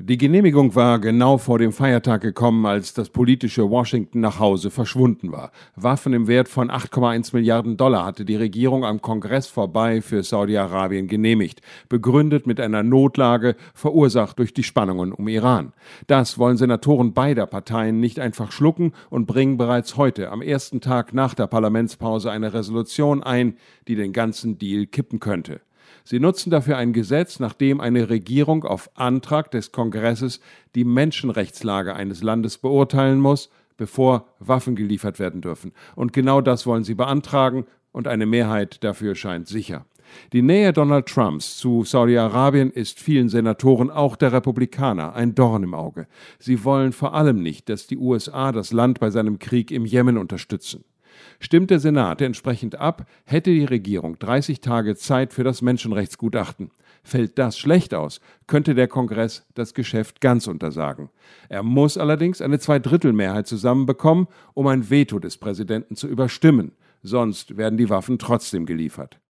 Die Genehmigung war genau vor dem Feiertag gekommen, als das politische Washington nach Hause verschwunden war. Waffen im Wert von 8,1 Milliarden Dollar hatte die Regierung am Kongress vorbei für Saudi-Arabien genehmigt, begründet mit einer Notlage, verursacht durch die Spannungen um Iran. Das wollen Senatoren beider Parteien nicht einfach schlucken und bringen bereits heute, am ersten Tag nach der Parlamentspause, eine Resolution ein, die den ganzen Deal kippen könnte. Sie nutzen dafür ein Gesetz, nach dem eine Regierung auf Antrag des Kongresses die Menschenrechtslage eines Landes beurteilen muss, bevor Waffen geliefert werden dürfen. Und genau das wollen sie beantragen, und eine Mehrheit dafür scheint sicher. Die Nähe Donald Trumps zu Saudi-Arabien ist vielen Senatoren, auch der Republikaner, ein Dorn im Auge. Sie wollen vor allem nicht, dass die USA das Land bei seinem Krieg im Jemen unterstützen. Stimmt der Senat entsprechend ab, hätte die Regierung 30 Tage Zeit für das Menschenrechtsgutachten. Fällt das schlecht aus, könnte der Kongress das Geschäft ganz untersagen. Er muss allerdings eine Zweidrittelmehrheit zusammenbekommen, um ein Veto des Präsidenten zu überstimmen. Sonst werden die Waffen trotzdem geliefert.